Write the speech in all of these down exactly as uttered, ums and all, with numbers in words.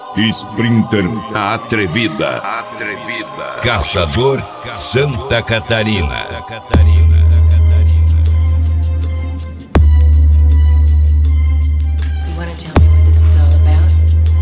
Sprinter Atrevida. Atrevida. Caçador Santa Catarina. You want to tell me what this is all about?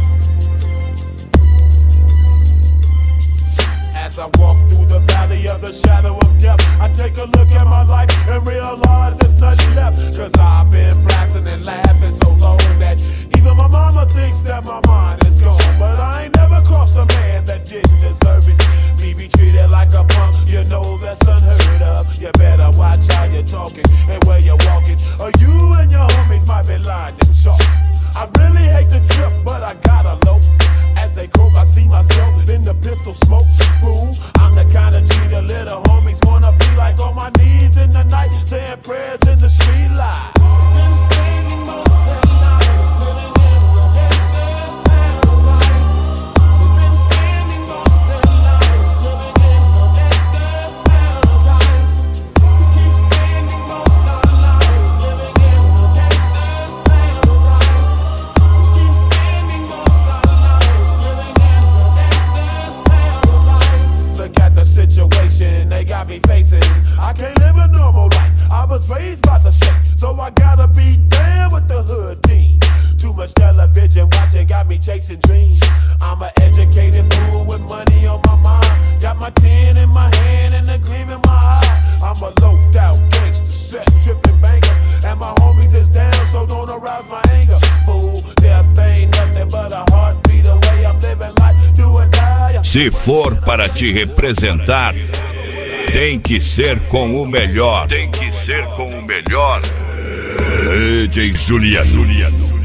As I walk through the valley of the shadow of death, I take a look at my life and realize there's nothing left. Cause I've been blasting and laughing so long that even my mama thinks that my mind is gone. But I ain't never crossed a man that didn't deserve it. Me be treated like a punk, you know that's unheard of. You better watch how you're talking and where you're walking, or you and your homies might be lying in chalk. I really hate the trip, but I gotta low. As they croak, I see myself in the pistol smoke. Fool, I'm the kind of G the little homies wanna be like, on my knees in the night, saying prayers in the street light. Been spending most of their lives living in the gangster's paradise. We've been spending most of their lives living in the gangster's paradise. We keep spending most of our lives living in the gangster's paradise. We keep spending most of our lives living in the gangster's paradise. Look at the situation they got me facing. I can't live a normal life. I was raised by the state, so I gotta be down with the hood team. Too much television watching got me chasing dreams. I'm an educated fool with money on my mind. Got my tin in my hand and a gleam in my eye. I'm a loped out gangster, set tripping banker, and my homies is down, so don't arouse my anger. Fool, death ain't nothing but a heartbeat away. I'm living life, do or die. Se for para te representar, tem que ser com o melhor. Tem que ser com o melhor. D J Juliano.